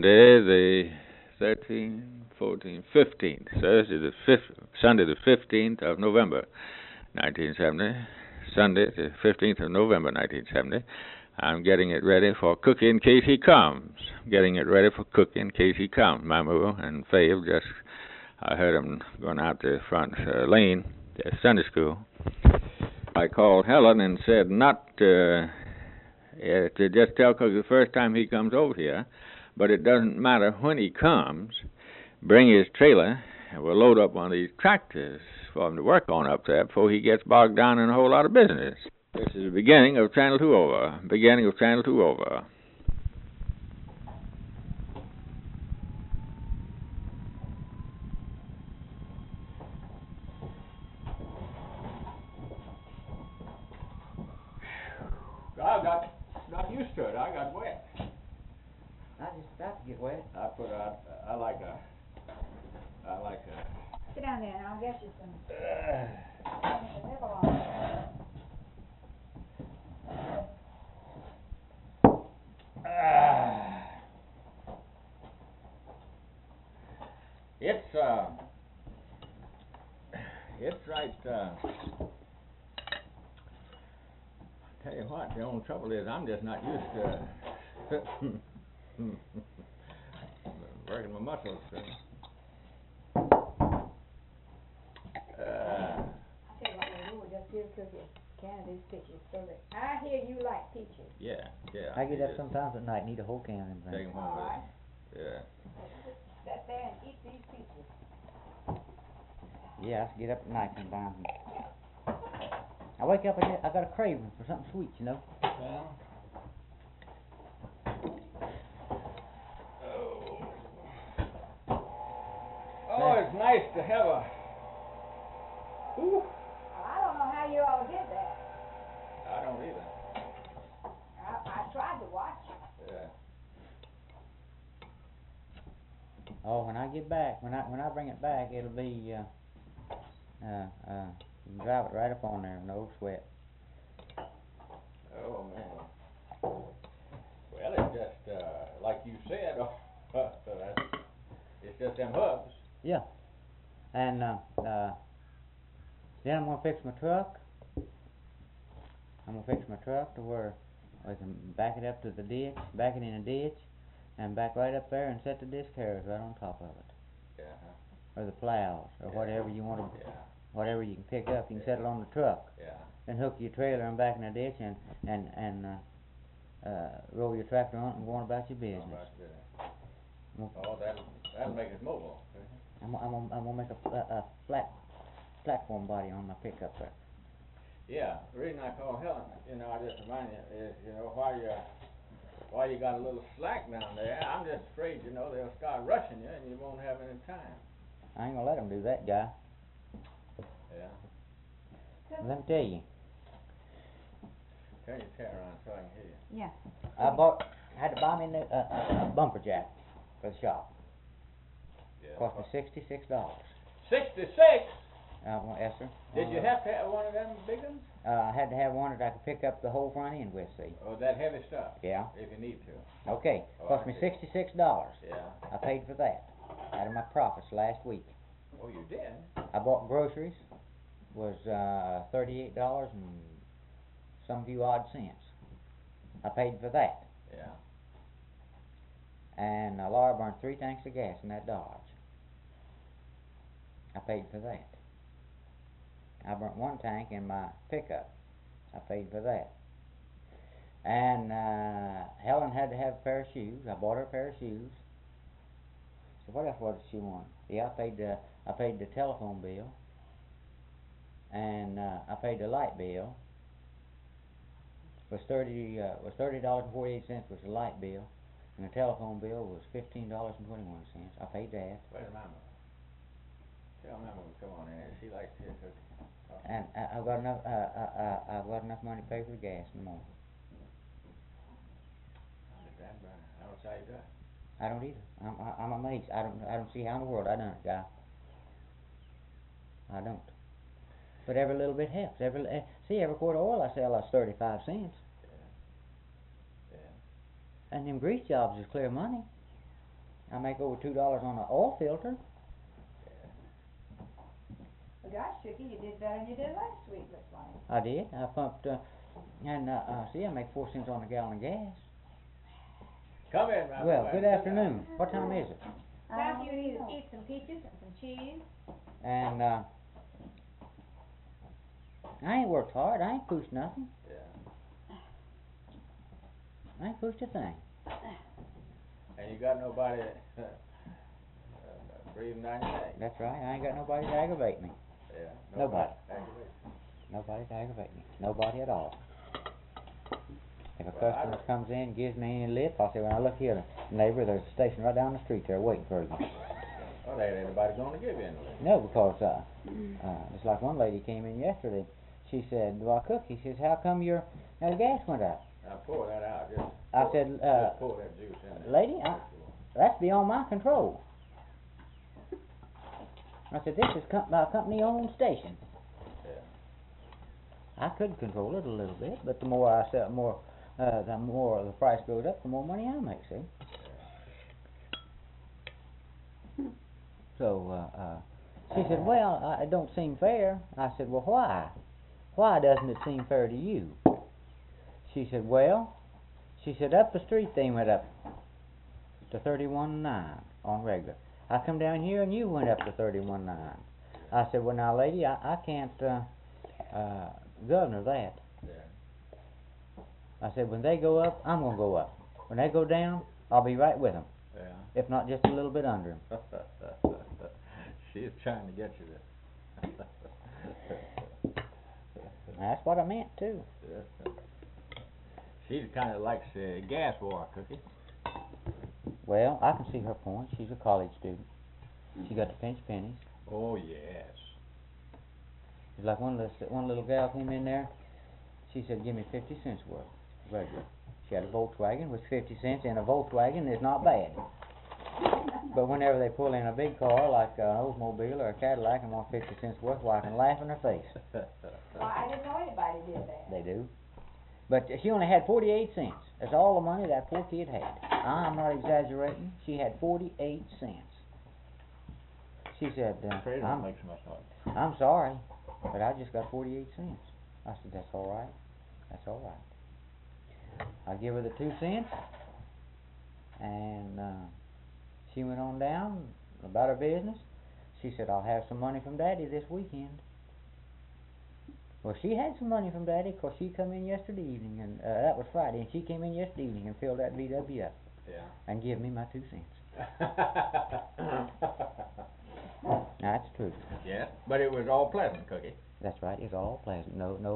The 13th, 14th, 15th, Sunday the 15th of November, 1970. Sunday the 15th of November, 1970. I'm getting it ready for Cookie in case he comes. Getting it ready for Cookie in case he comes. Mamu and Fave I heard him going out the front lane to Sunday school. I called Helen and said not to just tell Cookie the first time he comes over here, but it doesn't matter when he comes, bring his trailer and we'll load up one of these tractors for him to work on up there before he gets bogged down in a whole lot of business. This is the beginning of Channel 2 over. Beginning of Channel 2 over. I got used to it. I got wet. I just about to get wet. I like a. Sit down there and I'll get you some. It's right. Tell you what, the only trouble is I'm just not used to working my muscles. I'll tell you what we'll do, we'll just give Cookie a can of these pictures so that I hear you like peaches. Yeah. I get up sometimes at night and eat a whole can of them. Take them home. All right. Yeah. Sit there and eat these peaches. Yeah, I get up at night sometimes. I wake up and I got a craving for something sweet, you know. Well. Oh, it's nice to have a. Ooh. I don't know how you all did that. I don't either. I tried to watch. Yeah. Oh, when I get back, when I bring it back, it'll be you can drive it right up on there, no sweat. Oh man. Well, it's just like you said. It's just them hubs. Yeah. And then I'm gonna fix my truck. I'm gonna fix my truck to where I can back it up to the ditch, back it in a ditch, and back right up there and set the disc carriers right on top of it. Yeah. Or the plows, or whatever you want to. Yeah. Whatever you can pick up, you can set it on the truck. Yeah. Then hook your trailer and back in the ditch and roll your tractor on it and go on about your business. Oh, that'll make it mobile. I'm gonna make a flat platform body on my pickup there. Yeah. The reason I call Helen, I just remind you is, while you got a little slack down there, I'm just afraid, they'll start rushing you and you won't have any time. I ain't gonna let them do that, guy. Yeah. Let me tell you. Turn your chair around so I can hear you. Yeah. Had to buy me a bumper jack for the shop. Yeah. Cost me $66. 66? Yes, sir. Did you have to have one of them big ones? I had to have one that I could pick up the whole front end with, see. Oh, that heavy stuff? Yeah. If you need to. Okay. Oh, Cost I me see. $66. Yeah. I paid for that out of my profits last week. Oh, you did? I bought groceries. Was $38 and some few odd cents. I paid for that. Yeah. And Laura burned 3 tanks of gas in that Dodge. I paid for that. I burnt 1 tank in my pickup. I paid for that. And Helen had to have a pair of shoes. I bought her a pair of shoes. So what else was it she wanted? Yeah, I paid the telephone bill. And I paid the light bill. Was $30.48 was the light bill, and the telephone bill was $15.21. I paid that. Where's Mama? Tell Mama to come on in. She likes to hear cooking. And I've got enough. I've got enough money to pay for the gas in the morning. I don't see how you do it. I don't either. I'm amazed. I don't see how in the world I done it, guy. I don't. But every little bit helps. Every quart of oil I sell is 35 cents. Yeah. And them grease jobs is clear money. I make over $2 on an oil filter. Well, gosh, Tricky, you did better than you did last week, looks like. I did. I pumped, see, I make 4 cents on a gallon of gas. Come in, my Well, boy. good afternoon. What time is it? Now, you need to eat some peaches and some cheese. And, I ain't worked hard. I ain't pushed nothing. Yeah. I ain't pushed a thing. And you got nobody breathing down your neck. That's right. I ain't got nobody to aggravate me. Yeah. Nobody. Aggravate. Nobody to aggravate me. Nobody at all. If a Well, customer comes in and gives me any lip, I'll say, well, look here, neighbor, there's a station right down the street there waiting for you. Well, there ain't anybody going to give you any lip. No, because, it's like one lady came in yesterday. She said, well, Cookie, she says, how come your gas went up? Now pour that out. I said, just pour that juice in there. lady, that's beyond my control. I said, this is a company-owned station. Yeah. I could control it a little bit, but the more I sell, the more the price goes up, the more money I make, see? So, she said, well, it don't seem fair. I said, well, why? Why doesn't it seem fair to you? She said, well, up the street they went up to 31.9 on regular. I come down here and you went up to 31.9. I said, well, now, lady, I can't governor that. Yeah. I said, when they go up, I'm going to go up. When they go down, I'll be right with them, Yeah. if not just a little bit under them. She's trying to get you to. That's what I meant, too. She kind of likes gas war, Cookie. Well, I can see her point. She's a college student. She got to pinch pennies. Oh, yes. It's like one little gal came in there. She said, give me 50 cents worth, regular. She had a Volkswagen, which 50 cents in a Volkswagen is not bad. But whenever they pull in a big car, like an Oldsmobile or a Cadillac, and want 50 cents worth, well, I can laugh in her face. Well, I didn't know anybody did that. They do. But she only had 48 cents. That's all the money that poor kid had. I'm not exaggerating. She had 48 cents. She said, I'm sorry, but I just got 48 cents. I said, that's all right. That's all right. I give her the 2 cents, and she went on down about her business. She said, I'll have some money from Daddy this weekend. Well, she had some money from Daddy, 'cause she come in yesterday evening, and that was Friday, and she came in yesterday evening and filled that VW up. Yeah. And give me my 2 cents. That's true. Yeah, but it was all pleasant, Cookie. That's right. It's all pleasant.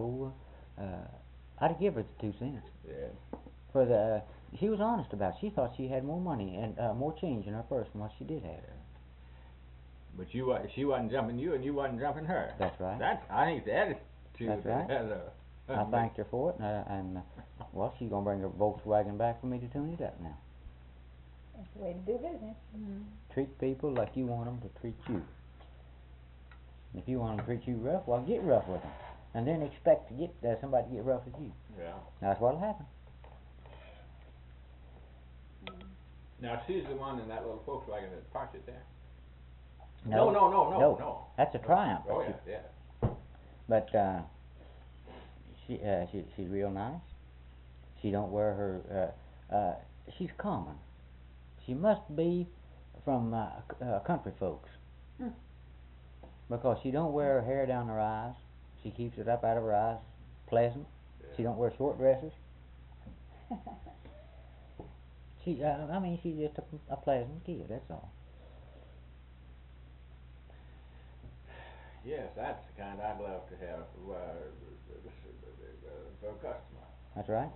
I'd give her the 2 cents. Yeah. For the, she was honest about it. She thought she had more money and more change in her purse than what she did have. Yeah. But she wasn't jumping you, and you wasn't jumping her. That's right. I think the attitude. That's right. I thanked her for it, and well, she's gonna bring her Volkswagen back for me to tune it up now. That's the way to do business. Mm-hmm. Treat people like you want them to treat you. If you want them to treat you rough, well, get rough with them, and then expect to get somebody to get rough with you. Yeah. That's what'll happen. Now she's the one in that little Volkswagen that parked it there. No. No. That's a Triumph. Oh yeah. But she's real nice. She don't wear her. She's common. She must be from country folks. Because she don't wear her hair down her eyes. She keeps it up out of her eyes. Pleasant. Yeah. She don't wear short dresses. She's just a pleasant kid. That's all. Yes, that's the kind I'd love to have for a customer. That's right.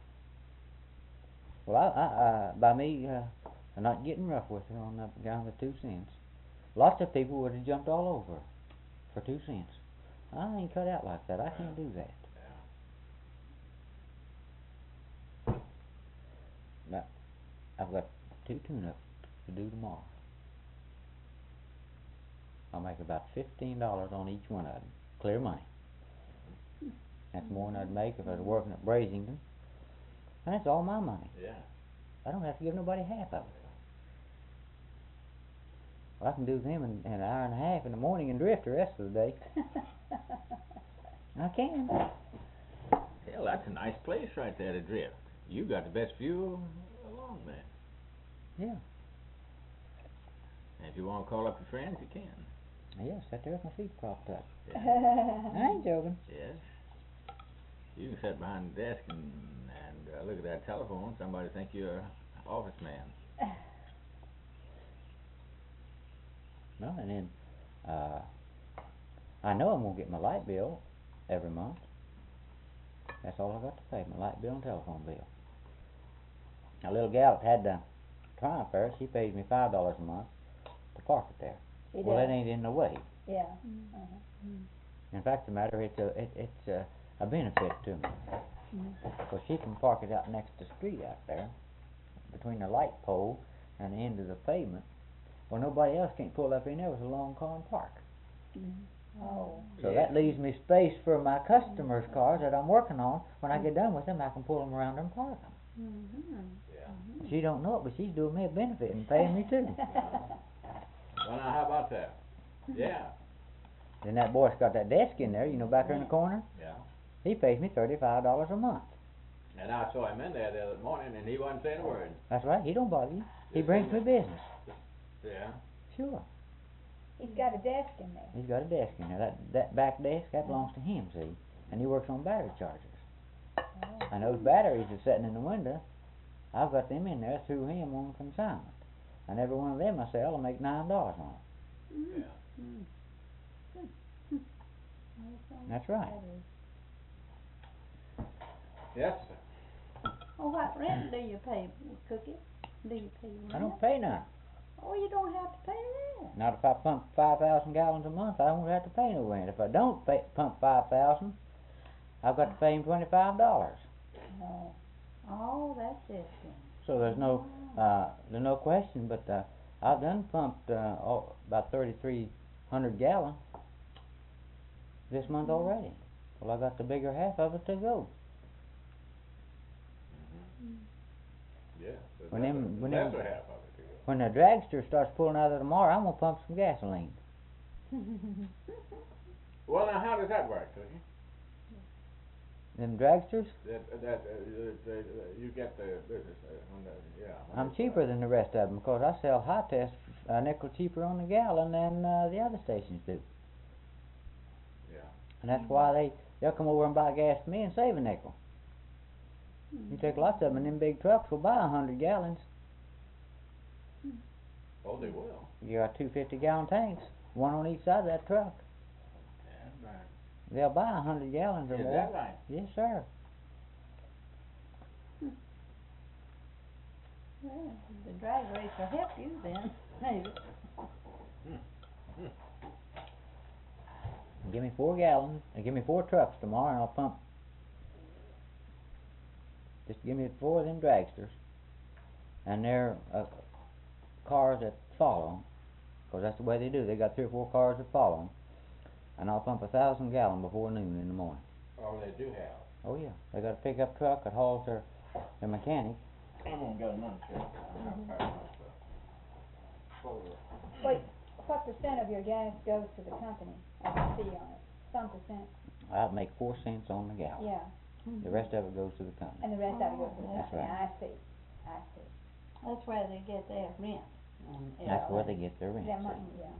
Well, I by me not getting rough with her on the 2 cents, lots of people would have jumped all over her for 2 cents. I ain't cut out like that. I can't do that. Yeah. Now, I've got 2 tune-ups to do tomorrow. I'll make about $15 on each one of them. Clear money. That's more than I'd make if I was working at Brazington. And that's all my money. Yeah. I don't have to give nobody half of it. Well, I can do them in an hour and a half in the morning and drift the rest of the day. I can. Hell, that's a nice place right there to drift. You got the best view along there. Yeah. And if you want to call up your friends, you can. Yes, right there with my feet propped up. I Yeah. ain't joking. Yes. You can sit behind the desk and look at that telephone. Somebody think you're an office man. No, and then I know I'm gonna get my light bill every month. That's all I got to pay, my light bill and telephone bill. A little gal that had the Triumph there, she pays me $5 a month to park it there. She Well, does. that ain't in the way. Yeah. In fact, the matter, it's a benefit to me. Because she can park it out next to the street out there, between the light pole and the end of the pavement. Well, nobody else can't pull up in there with a long car and park. Oh. So that leaves me space for my customers' cars that I'm working on. When I get done with them, I can pull them around and park them. Yeah. She don't know it, but she's doing me a benefit and paying me too. Well, now, how about that? Yeah. Then that boy's got that desk in there, back there in the corner. Yeah. He pays me $35 a month. And I saw him in there the other morning, and he wasn't saying a word. That's right. He don't bother you. He Just brings me in business. Yeah. Sure. He's got a desk in there. He's got a desk in there. That back desk, that belongs to him, see? And he works on battery chargers. And those batteries are sitting in the window. I've got them in there through him on consignment. And every one of them I sell, I make $9 on it. Yeah. That's right. Yes. Well, what rent do you pay, Cookie? Do you pay rent? I don't pay none. Oh, you don't have to pay rent. Not if I pump 5,000 gallons a month, I don't have to pay no rent. If I don't pump 5,000, I've got to pay him $25. Oh. Oh, that's it then. So there's no question. But I've done pumped about 3,300 gallons this month already. Well, I got the bigger half of it to go. Yeah. When them- when that's them- a half of it to go. When the dragster starts pulling out of the tomorrow, I'm gonna pump some gasoline. Well, now, how does that work, Cookie? Them dragsters, You get the business when yeah. when I'm it's, cheaper than the rest of them because I sell high test a nickel cheaper on the gallon than the other stations do. Yeah. And that's why they'll come over and buy gas from me and save a nickel. You take lots of them, and them big trucks will buy 100 gallons. Oh, they will. You got 250-gallon tanks, one on each side of that truck. Yeah, right. They'll buy 100 gallons or Is more. that right? Yes, sir. Well, the drag race will help you then, maybe. Give me 4 gallons, and give me 4 trucks tomorrow, and I'll pump. Just give me 4 of them dragsters, and they're cars that follow them, because that's the way they do. They got 3 or 4 cars that follow them, and I'll pump 1,000 gallons before noon in the morning. Oh, they do have. Oh yeah, they got a pickup truck that hauls their mechanic. I'm gonna get another check. Wait, what percent of your gas goes to the company? I can see on it. Some percent. I'd make 4 cents on the gallon. Yeah. The rest of it goes to the company. And the rest of it goes to the That's company. right. I see. That's where they get their rent. That's where they get their rent. That see. money, yeah.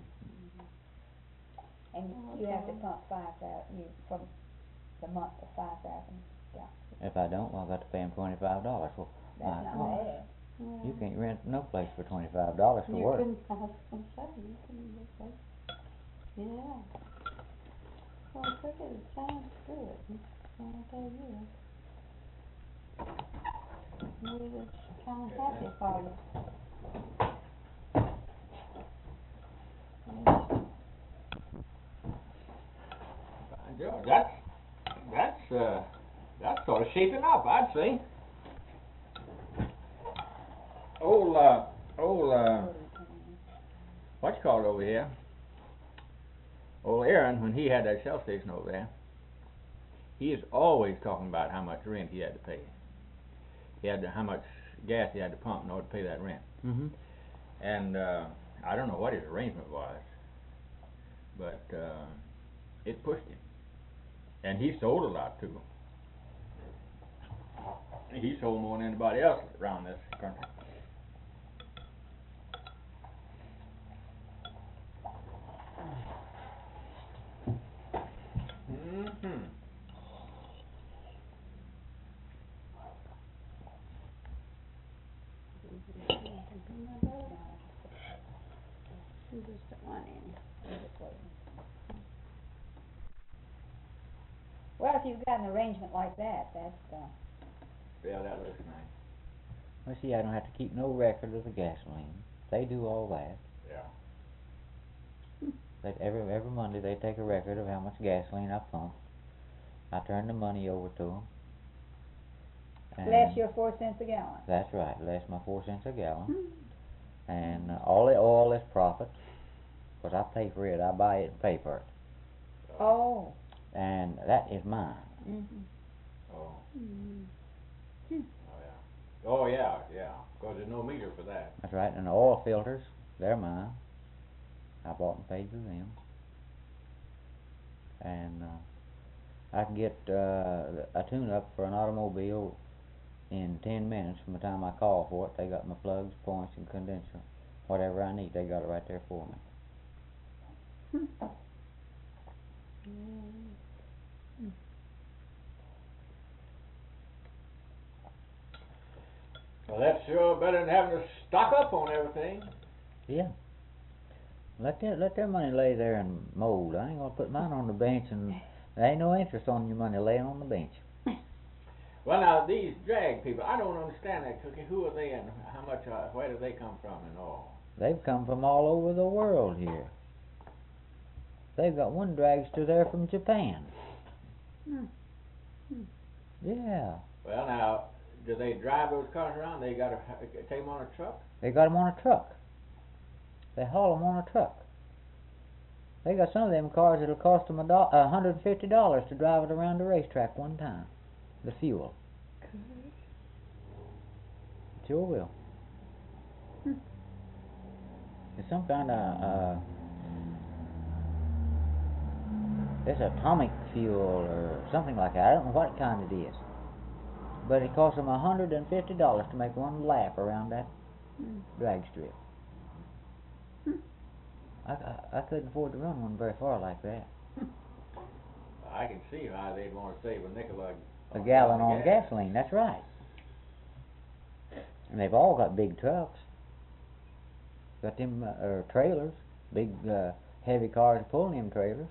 And you have to pump 5,000, from the month for 5,000 gallons. If I don't, well, I got to pay them $25. Well, That's my not God, bad. you can't rent no place for $25 for You work. couldn't, I was gonna say, you couldn't get that. Yeah. Well, Cookie, it sounds good, I'll tell you. We're just kinda happy for you. By George, that's sort of shaping up, I'd say. Old, what's called over here? Old Aaron, when he had that shell station over there, he is always talking about how much rent he had to pay. How much gas he had to pump in order to pay that rent. Mm-hmm. And I don't know what his arrangement was, but it pushed him. And he sold a lot too. He sold more than anybody else around this country. Mm-hmm. She just put one in. Well, if you've got an arrangement like that, that's, Yeah, that looks nice. Well, see, I don't have to keep no record of the gasoline. They do all that. Yeah. But every Monday they take a record of how much gasoline I pumped. I turn the money over to them. less your 4 cents a gallon. That's right, less my 4 cents a gallon. Hmm. And all the oil is profit, 'cause I pay for it. I buy it and pay for it. Oh. And that is mine. Mm-hmm. Oh. Mm. Oh yeah, yeah. 'Cause there's no meter for that. That's right, and the oil filters, they're mine. I bought and paid for them. And I can get a tune-up for an automobile in 10 minutes from the time I call for it. They got my plugs, points, and condenser. Whatever I need, they got it right there for me. Well, that's sure better than having to stock up on everything. Yeah. Let their money lay there and mold. I ain't gonna put mine on the bench, and there ain't no interest on your money laying on the bench. Well, now these drag people, I don't understand that, Cookie. Who are they and how much? Where do they come from and all? They've come from all over the world here. They've got one dragster there from Japan. Hmm. Yeah. Well, now, do they drive those cars around? They got to take them on a truck? They got 'em on a truck. They haul 'em on a truck. They got some of them cars that'll cost them $150 to drive it around the racetrack one time. The fuel. Sure will. It's some kind of it's atomic fuel or something like that. I don't know what kind it is. But it costs them $150 to make one lap around that drag strip. I couldn't afford to run one very far like that. I can see how they'd want to save a nickel A gallon on gasoline, that's right. And they've all got big trucks. Got them trailers, big heavy cars pulling them trailers.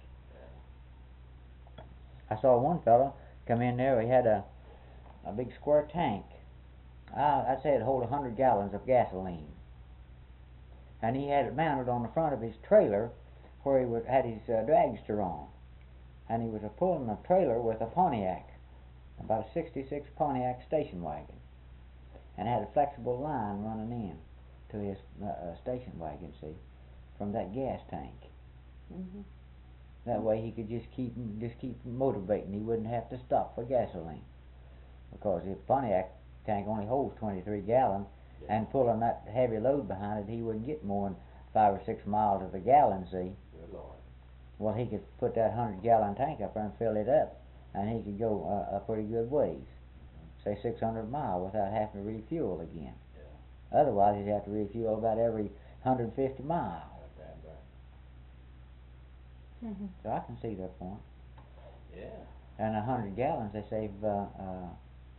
I saw one fellow come in there. He had a big square tank. I'd say it'd hold 100 gallons of gasoline. And he had it mounted on the front of his trailer where he had his dragster on. And he was pulling a trailer with a Pontiac, about a '66 Pontiac station wagon, and had a flexible line running in to his station wagon, see, from that gas tank. Mm-hmm. That way he could just keep motivating. He wouldn't have to stop for gasoline, because his Pontiac tank only holds 23 gallons, and pulling that heavy load behind it, he wouldn't get more than 5 or 6 miles of the gallon, see. Good Lord. Well, he could put that 100-gallon tank up there and fill it up, and he could go a pretty good ways, say 600 miles, without having to refuel again. Yeah. Otherwise, he'd have to refuel about every 150 miles. That's right. Mm-hmm. So I can see their point. Yeah. And 100 gallons, they save $5.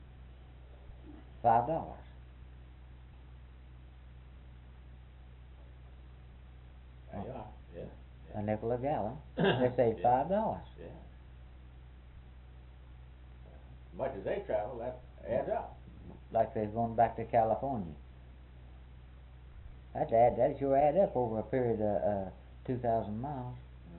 Yeah. Yeah. A nickel a gallon. They save Yeah. $5. Yeah. Much as they travel, that adds up. Like they're going back to California. That'd sure add up over a period of 2,000 miles.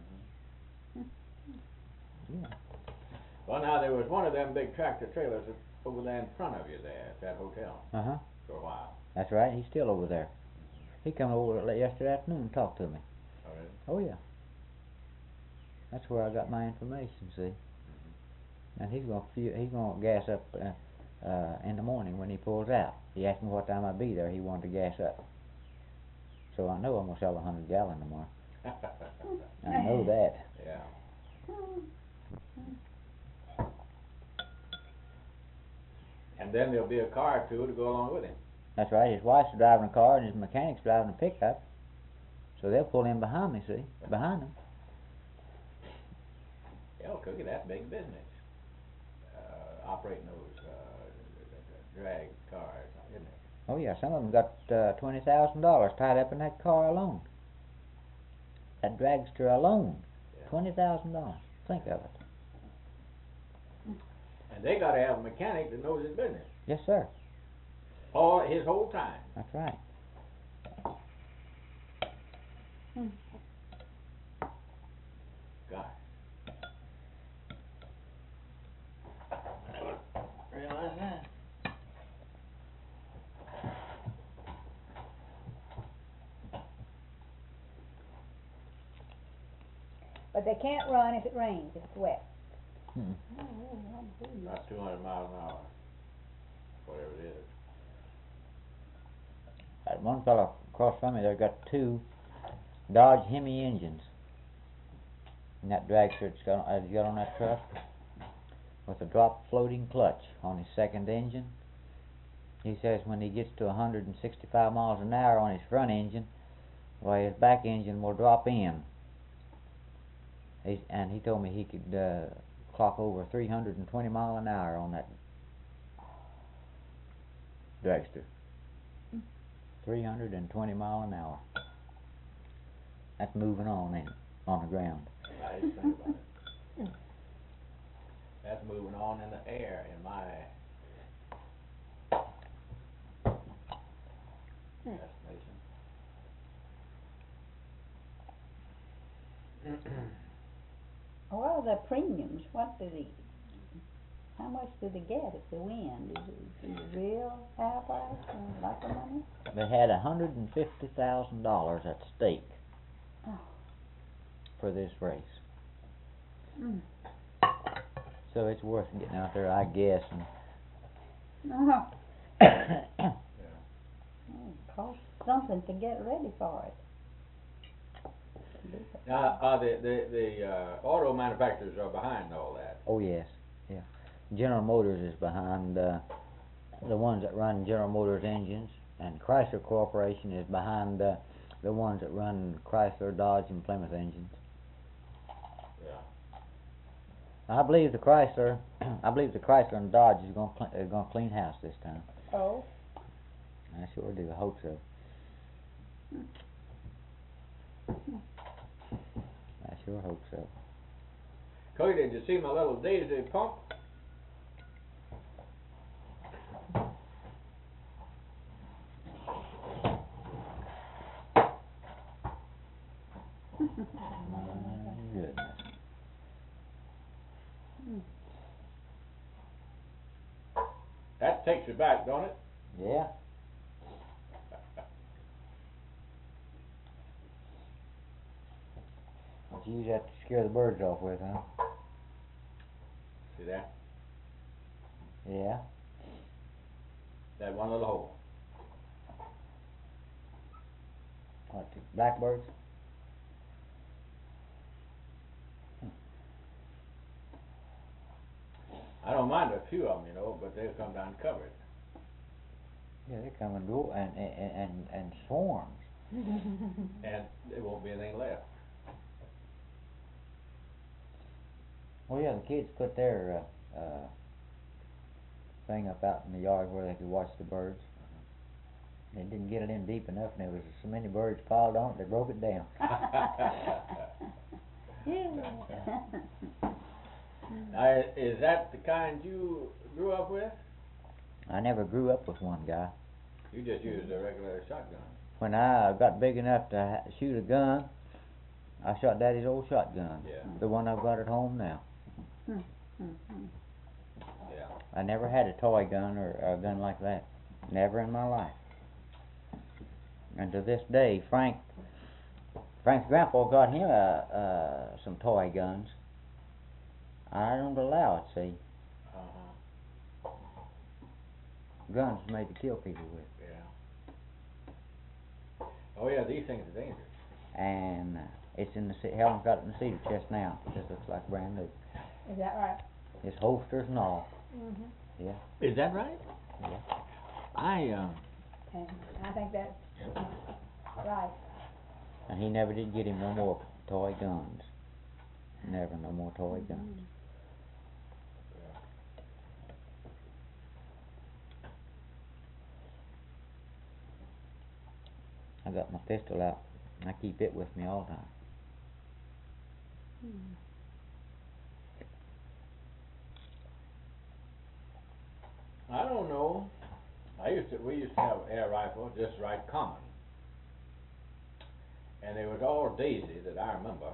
Yeah. Well, now there was one of them big tractor trailers over there in front of you there at that hotel Uh-huh. for a while. That's right. He's still over there. He come over yesterday afternoon and talked to me. Oh, really? Oh, yeah. That's where I got my information, see. And he's gonna gas up in the morning when he pulls out. He asked me what time I'd be there. He wanted to gas up. So I know I'm gonna sell 100 gallon tomorrow. I know that. Yeah. And then there'll be a car or two to go along with him. That's right. His wife's driving a car and his mechanic's driving a pickup. So they'll pull in behind me, see? Behind them. Hell, Cookie, that's big business. Operating those drag cars, isn't it? Oh yeah, some of them got $20,000 tied up in that car alone. That dragster alone. Yeah. $20,000. Think of it. And they gotta have a mechanic that knows his business. Yes, sir. All his whole time. That's right. God. Realize that. But they can't run if it rains, if it's wet. Hmm. About 200 miles an hour. Whatever it is. That one fellow across from me, they've got 2 Dodge Hemi engines. And that dragster he's got on that truck with a drop floating clutch on his second engine. He says when he gets to 165 miles an hour on his front engine, well, his back engine will drop in. And he told me he could clock over 320 mile an hour on that dragster. 320 mile an hour. That's moving on the ground. I just think about it. That's moving on in the air in my estimation. What are the premiums? How much do they get if they win? Is it real high price or like the money? They had $150,000 at stake Oh. for this race. Mm. So it's worth getting out there, I guess. Uh-huh. Yeah. It costs something to get ready for it. Now, the auto manufacturers are behind all that. Oh yes, yeah. General Motors is behind the ones that run General Motors engines, and Chrysler Corporation is behind the ones that run Chrysler, Dodge, and Plymouth engines. Yeah. I believe the Chrysler and Dodge is going to clean house this time. Oh, I sure do. I hope so. I sure hope so. Cody, did you see my little Daisy pump? My goodness. That takes you back, don't it? Yeah. But you use that to scare the birds off with, huh? See that? Yeah. That one little hole. What, the blackbirds? I don't mind a few of them, you know, but they'll come down covered. Yeah, they come and go and swarms. And there won't be anything left. Oh yeah, the kids put their thing up out in the yard where they could watch the birds. They didn't get it in deep enough, and there was so many birds piled on it, they broke it down. Now, is that the kind you grew up with? I never grew up with one, guy. You just used a regular shotgun. When I got big enough to shoot a gun, I shot Daddy's old shotgun, Yeah. the one I've got at home now. Yeah. I never had a toy gun or a gun like that. Never in my life. And to this day, Frank's grandpa got him some toy guns. I don't allow it, see. Uh-huh. Guns made to kill people with. Yeah. Oh yeah, these things are dangerous. And it's in the Helen's got it in the cedar chest now. This looks like brand new. Is that right? It's holsters and all. Mm-hmm. Yeah. Is that right? Yeah. And I think that's right. And he never did get him no more toy guns. Never no more toy guns. I got my pistol out, and I keep it with me all the time. I don't know. We used to have air rifles just right common. And they was all Daisy that I remember.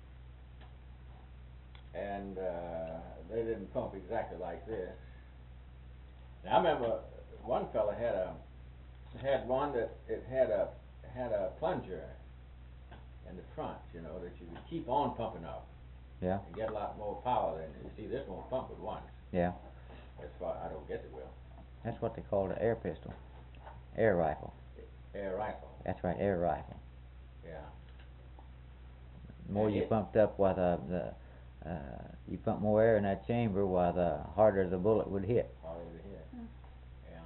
And they didn't pump exactly like this. Now I remember one fella had one that it had a plunger in the front, you know, that you could keep on pumping up. Yeah. And get a lot more power than you see. This won't pump at once. Yeah. As far I don't guess it will. That's what they call the air pistol. Air rifle. Air rifle. That's right, air rifle. Yeah. The more you pumped up, why you pump more air in that chamber, why the harder the bullet would hit. Harder to hit. Yeah.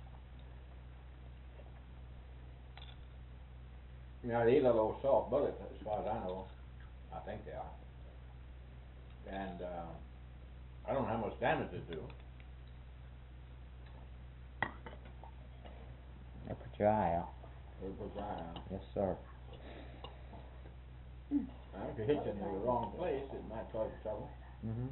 You know, these are those soft bullets, as far as I know. I think they are. And I don't know how much damage they do. They put your eye out. They put your eye out. Yes, sir. Now, if you hit you in the wrong place, it might cause you trouble. Mm-hmm.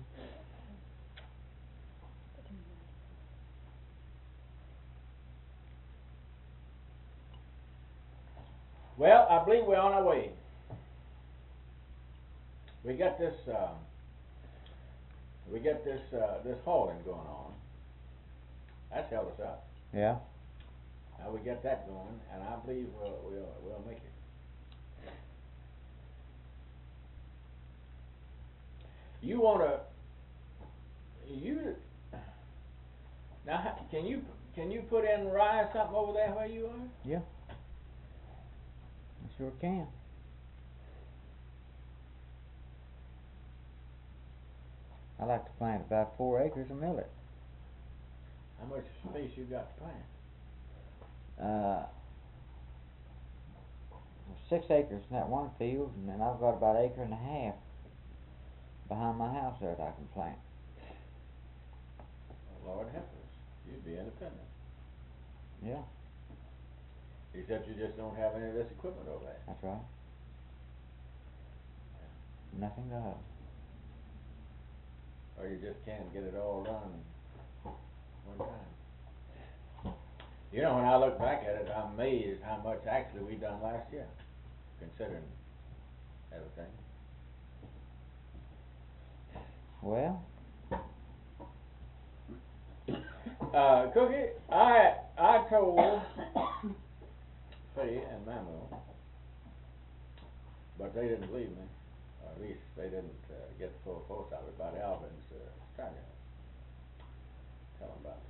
Well, I believe we're on our way. We got this this hauling going on. That's held us up. Yeah. Now we get that going, and I believe we'll make it. You now? Can you put in rye or something over there where you are? Yeah. I sure can. I like to plant about 4 acres of millet. How much space you got to plant? 6 acres in that one field, and then I've got about 1.5 acres behind my house there that I can plant. Lord help us. You'd be independent. Yeah. Except you just don't have any of this equipment over there. That's right. Nothing to have. Or you just can't get it all done one time. You know, when I look back at it, I'm amazed how much actually we done last year, considering everything. Well, Cookie, I told Faye and Mamu, but they didn't believe me. Or at least they didn't get the full force out of it about Alvin's trying to tell them about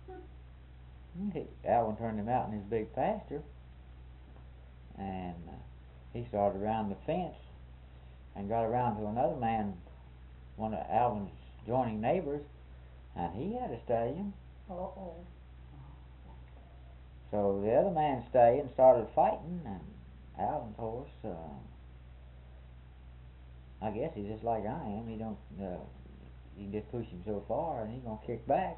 that. Alvin turned him out in his big pasture, and he started around the fence and got around to another man, one of Alvin's joining neighbors, and he had a stallion. Uh-oh. So the other man stayed and started fighting, and Alvin's horse, I guess he's just like I am. He don't, you can just push him so far, and he's gonna kick back.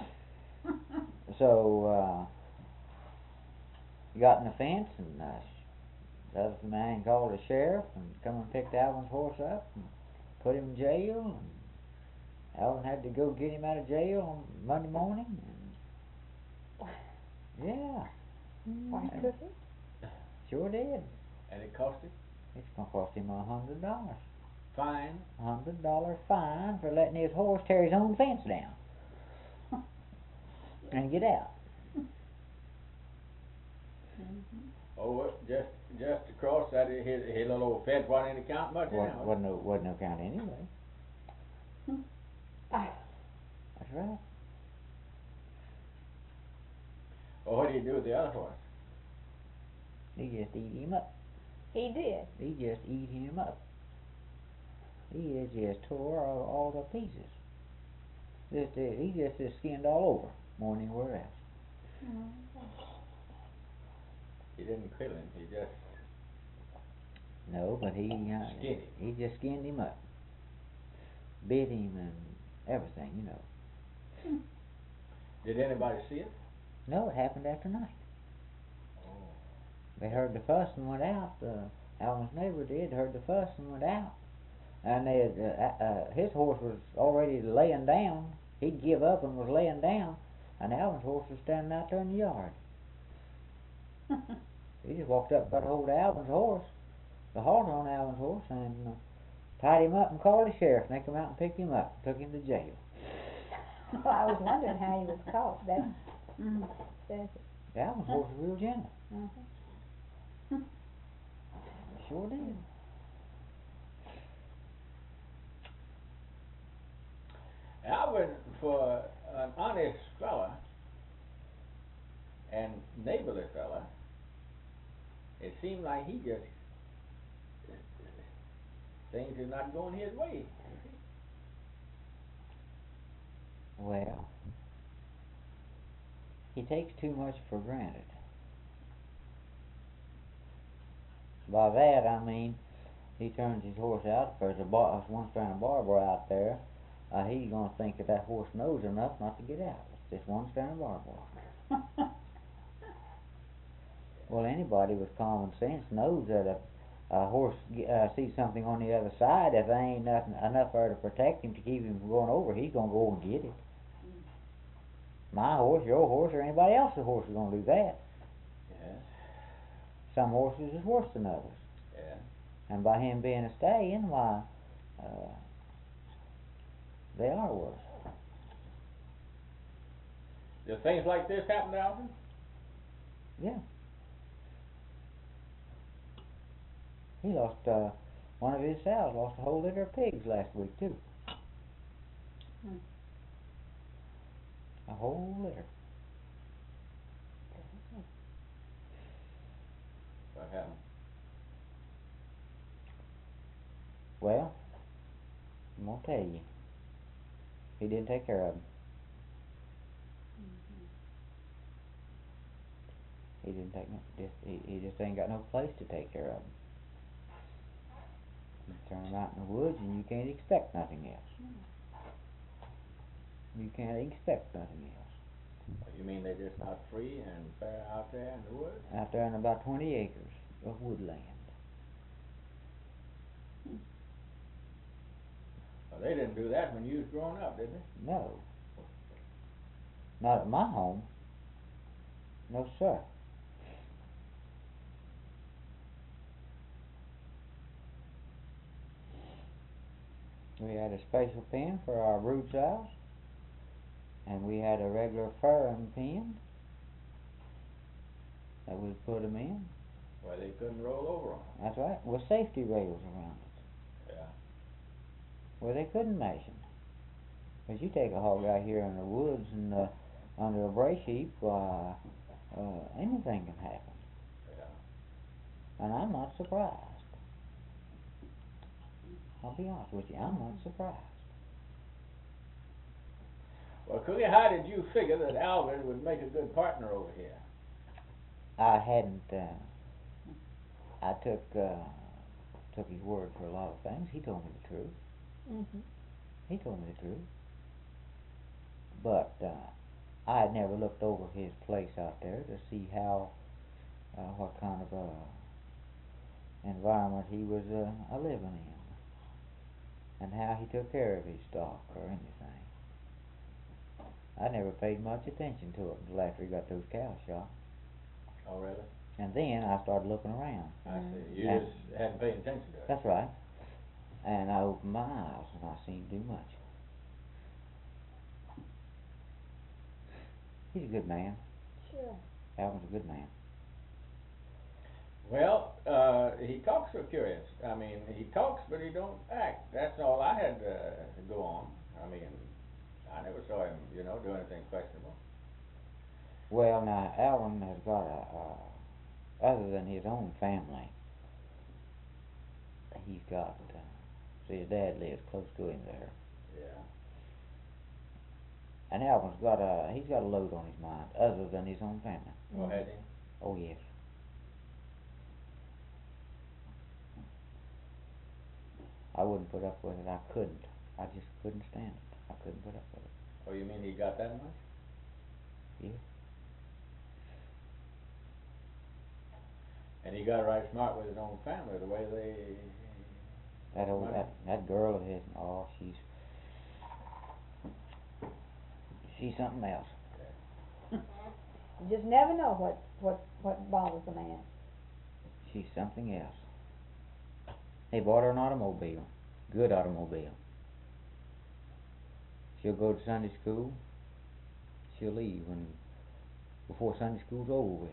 So he got in the fence, and the other man called the sheriff and come and picked Alvin's horse up and put him in jail. And Alvin had to go get him out of jail on Monday morning. And yeah. Why, Cookie? Sure did. And it cost him? It's gonna cost him $100. Fine. $100 fine for letting his horse tear his own fence down and get out. Oh, just across that, his little old fence wasn't any count much anyhow. Wasn't no count anyway. That's right. Well, what do you do with the other horse? He just eat him up. He did. He just eat him up. He just tore all to pieces. He just is skinned all over more than anywhere else. He didn't kill him, he just No, but skinned him. he just skinned him up. Bit him and everything, you know. Did anybody see it? No, it happened after night. Oh. They heard the fuss and went out. Alvin's neighbor heard the fuss and went out. And they his horse was already laying down. He'd give up and was laying down. And Alvin's horse was standing out there in the yard. He just walked up and got a hold of Alvin's horse, the halter on Alvin's horse, and tied him up and called the sheriff. And they come out and picked him up, took him to jail. Well, I was wondering how he was caught. That says it. Alvin's horse was real gentle. Sure did. Alvin, for an honest fella and neighborly fella, it seemed like he just things are not going his way. Well, he takes too much for granted. By that I mean he turns his horse out. If there's one strand of barbed wire out there, he's going to think that horse knows enough not to get out. It's just one strand of barbed wire. Well, anybody with common sense knows that a horse sees something on the other side. If there ain't nothing enough there to protect him to keep him from going over, he's going to go and get it. My horse, your horse, or anybody else's horse is going to do that. Yes. Some horses is worse than others. Yeah. And by him being a stallion, why, they are worse. Do things like this happen, Alvin? Yeah. He lost, one of his sows lost a whole litter of pigs last week, too. A whole litter. What happened? Well, I'm going to tell you. He didn't take care of them. He didn't take he just ain't got no place to take care of them. You turn them out in the woods and you can't expect nothing else. You can't expect nothing else. You mean they're just not free and fair out there in the woods? Out there in about 20 acres of woodland. Well, they didn't do that when you was growing up, did they? No. Not at my home. No, sir. We had a special pen for our brood sows, and we had a regular furring pen that we put them in. Well, they couldn't roll over on them. That's right, with safety rails around it, Yeah. where they couldn't mash them. Because you take a hog out here in the woods and under a brace heap, anything can happen. Yeah. And I'm not surprised. I'll be honest with you, I'm not surprised. Well, Cookie, how did you figure that Alvin would make a good partner over here? I hadn't, I took his word for a lot of things. He told me the truth. He told me the truth. But I had never looked over his place out there to see how, what kind of environment he was living in, and how he took care of his stock or anything. I never paid much attention to it until after he got those cows shot. Oh, really? And then I started looking around. I see. You And just hadn't paid attention to it. that's right. And I opened my eyes and I seen too much. He's a good man. Sure. Alvin's a good man. Well, he talks so curious. I mean, he talks, but he don't act. That's all I had to go on. I mean, I never saw him, do anything questionable. Well, now Alvin has got other than his own family, he's got, see, his dad lives close to him there. Yeah. And Alvin's he's got a load on his mind, other than his own family. Oh, had he? Oh, yes. I wouldn't put up with it, I couldn't. I just couldn't stand it. I couldn't put up with it. Oh, you mean he got that much? Yeah. And he got right smart with his own family, the way they... That girl of his, oh, she's something else. You just never know what bothers a man. She's something else. They bought her an automobile, good automobile. She'll go to Sunday school. She'll leave before Sunday school's over with.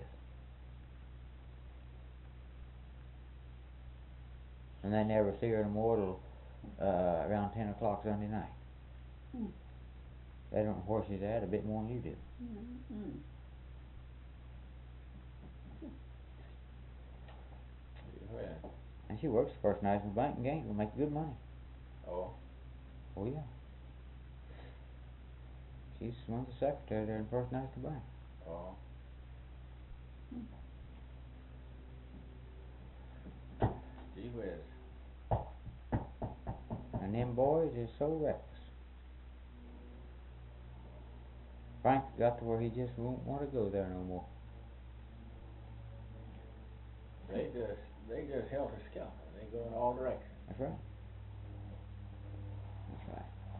And they never see her no more till around 10 o'clock Sunday night. Hmm. They don't know where she's at a bit more than you do. Mm-hmm. Yeah. And she works for First National Bank in Gainesville, make good money. Oh. Oh yeah. She's one of the secretary there in First National Bank. Oh. Gee whiz. And them boys is so reckless. Frank got to where he just won't want to go there no more. They just helter-skelter. They go in all directions. That's right. That's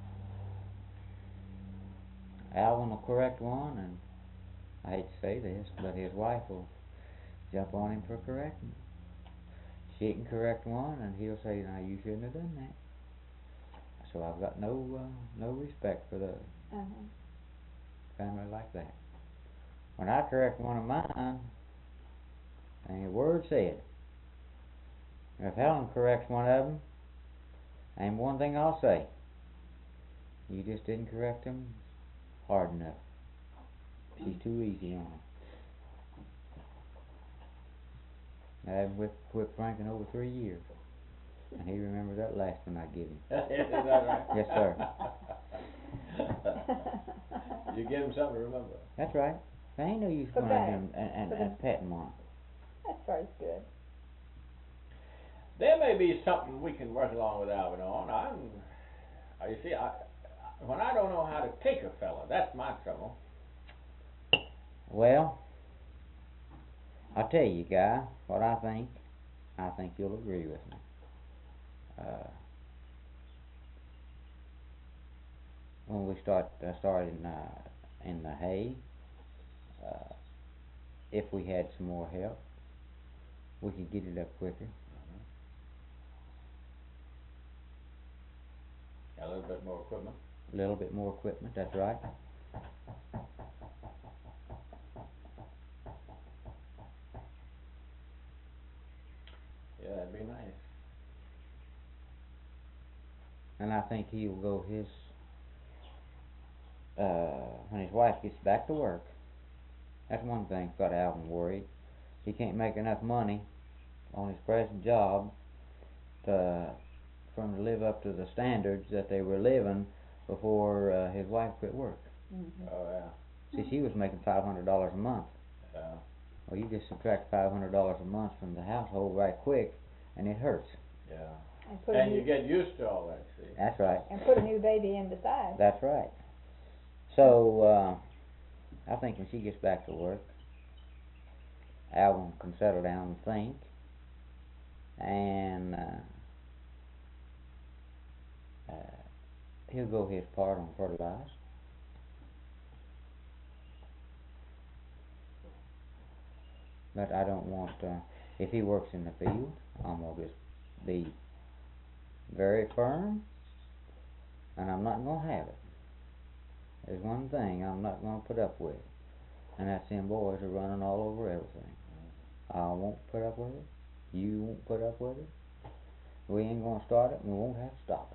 right. Alvin will correct one, and I hate to say this, but his wife will jump on him for correcting. She can correct one, and he'll say, "Now you shouldn't have done that." So I've got no respect for the family like that. When I correct one of mine, ain't a word said. If Helen corrects one of them, ain't one thing I'll say. You just didn't correct them hard enough. She's too easy on him. I haven't whipped Frank in over 3 years, and he remembers that last one I give him. Is that right? Yes, sir. You give him something to remember. That's right. There ain't no use going out here and petting one. That's very good. There may be something we can work along with Alvin on. You see, when I don't know how to take a fella, that's my trouble. Well, I'll tell you, Guy, what I think. I think you'll agree with me. When we started in the hay, if we had some more help, we could get it up quicker. A little bit more equipment. A little bit more equipment, that's right. Yeah, that'd be nice. And I think he'll go when his wife gets back to work. That's one thing got Alvin worried. He can't make enough money on his present job to live up to the standards that they were living before his wife quit work. Mm-hmm. Oh, yeah. See, she was making $500 a month. Yeah. Well, you just subtract $500 a month from the household right quick, and it hurts. Yeah. And you get used to all that, see. That's right. And put a new baby in beside. That's right. So, I think when she gets back to work, Alvin can settle down and think, and he'll go his part on fertilizer. But I don't want, if he works in the field, I'm going to just be very firm, and I'm not going to have it. There's one thing I'm not going to put up with, and that's them boys are running all over everything. I won't put up with it. You won't put up with it. We ain't going to start it, and we won't have to stop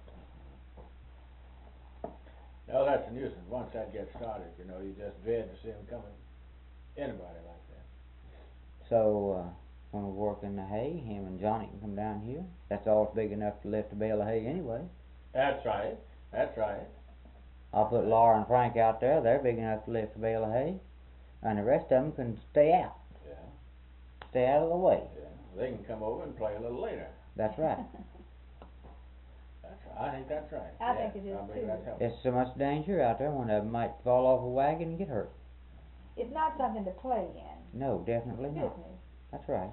it. No, that's a nuisance. Once that gets started, you just dread to see them coming. Anybody like that. So, when we're working the hay, him and Johnny can come down here. That's all big enough to lift a bale of hay anyway. That's right. I'll put Laura and Frank out there. They're big enough to lift a bale of hay. And the rest of them can stay out. Yeah. Stay out of the way. Yeah. They can come over and play a little later. That's right. That's right. I think that's right. I think it is, I believe too. that's helpful. There's so much danger out there. One of them might fall off a wagon and get hurt. It's not something to play in. No, definitely not. Business. That's right.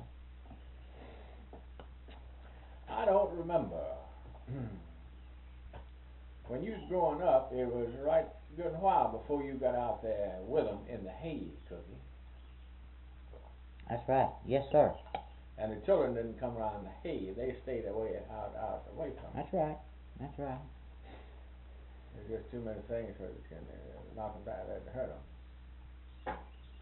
I don't remember. When you was growing up, it was right a good while before you got out there with them in the hay, Cookie. That's right. Yes, sir. And the children didn't come around the hay; they stayed away out away from it. That's right. That's right. There's just too many things where you can knock them down and hurt them.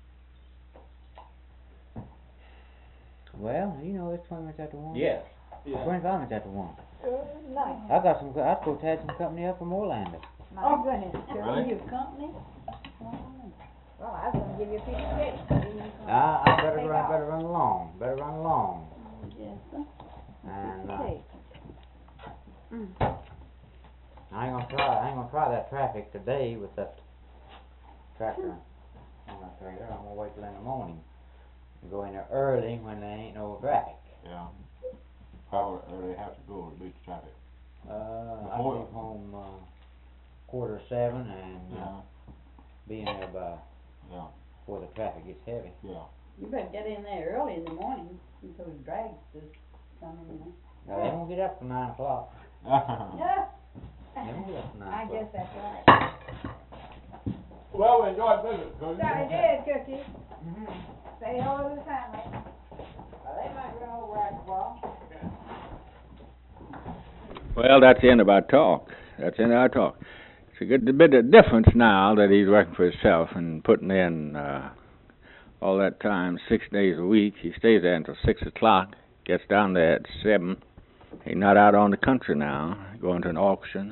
Well, you know it's 20 minutes after 1. Yes. 25 minutes after 1. Nice. I got some. I supposed to have some company up from Orlando. My goodness. Are you a company? Well, I was gonna give you a piece of cake. I better run along. Better run along. Yes, sir. And Okay. I ain't gonna try that traffic today with that tractor on my trailer. I'm gonna wait till in the morning and go in there early when there ain't no traffic. Yeah. How early have to go to beat the traffic? I Before- leave home 6:45 and Yeah. be in there by Yeah. before the traffic gets heavy. Yeah. You better get in there early in the morning before the drags just come in Now they won't get up till 9 o'clock. Yeah. They won't get up till 9 I o'clock. guess that's right. Well, we enjoyed visiting, Cookie. Sorry did, Cookie. Say hello to the family. They might run over after a while. Well, that's the end of our talk. That's the end of our talk. It's a good bit of difference now that he's working for himself and putting in all that time, 6 days a week. He stays there until 6 o'clock, gets down there at 7. He's not out on the country now, going to an auction,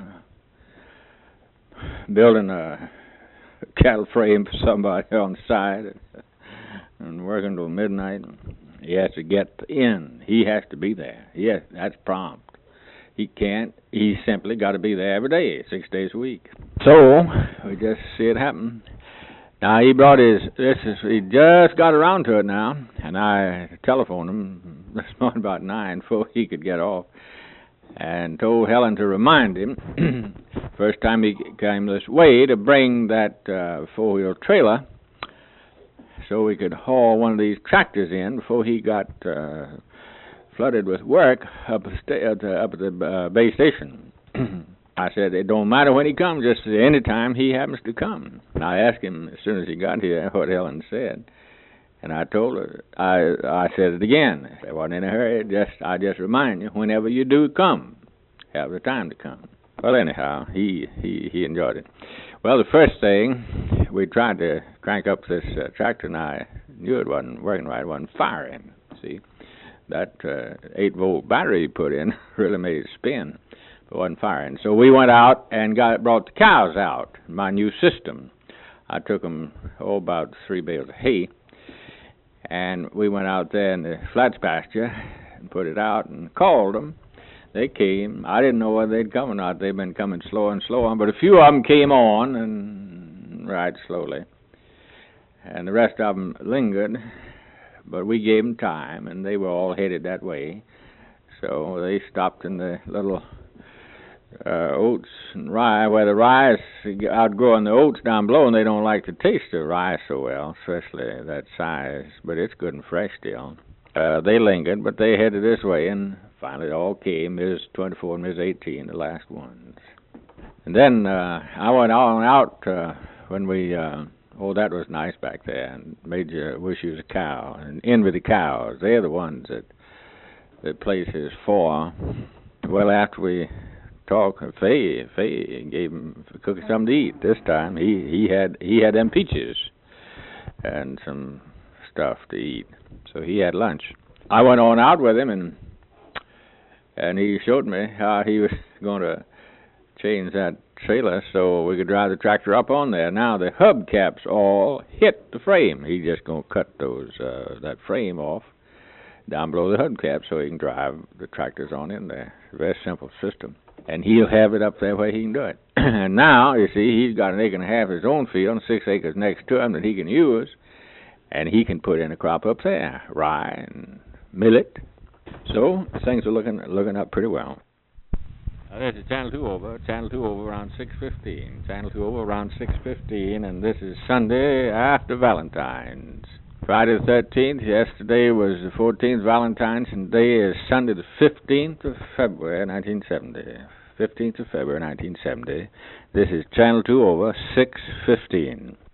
building a cattle frame for somebody on the side, and working till midnight. He has to get in. He has to be there. Yes, that's prompt. He can't. He simply got to be there every day, 6 days a week. So we just see it happen. Now he brought his. He just got around to it now, and I telephoned him this morning about 9 before he could get off, and told Helen to remind him first time he came this way to bring that 4-wheel trailer so we could haul one of these tractors in before he got flooded with work up at the base station. I said, it don't matter when he comes, just any time he happens to come. And I asked him as soon as he got here what Helen said. And I told her, I said it again. I wasn't in a hurry, I just remind you, whenever you do come, have the time to come. Well, anyhow, he enjoyed it. Well, the first thing, we tried to crank up this tractor, and I knew it wasn't working right, it wasn't firing, see. That 8-volt battery he put in really made it spin, but wasn't firing. So we went out and brought the cows out, my new system. I took them, about 3 bales of hay, and we went out there in the flats pasture and put it out and called them. They came. I didn't know whether they'd come or not. They've been coming slow and slow on, but a few of them came on, and right slowly. And the rest of them lingered. But we gave them time, and they were all headed that way. So they stopped in the little oats and rye, where the rye is outgrowing the oats down below, and they don't like the taste of rye so well, especially that size. But it's good and fresh still. They lingered, but they headed this way, and finally it all came. Ms. 24 and Ms. 18, the last ones. And then I went on out when we... oh, that was nice back there, and made you wish you was a cow, and envy the cows. They're the ones that place is for. Well, after we talked, Faye gave him Cookie something to eat. This time he had them peaches and some stuff to eat, so he had lunch. I went on out with him, and he showed me how he was going to change that trailer so we could drive the tractor up on there. Now the hubcaps all hit the frame. He's just gonna cut those that frame off down below the hubcap so he can drive the tractors on in there. It's a very simple system. And he'll have it up there where he can do it. And now, you see, he's got an acre and a half of his own field and 6 acres next to him that he can use. And he can put in a crop up there, rye and millet. So things are looking up pretty well. This is Channel 2 over. Channel 2 over around 6:15. Channel 2 over around 6:15, and this is Sunday after Valentine's. Friday the 13th. Yesterday was the 14th, Valentine's, and today is Sunday the 15th of February, 1970. 15th of February, 1970. This is Channel 2 over 6:15.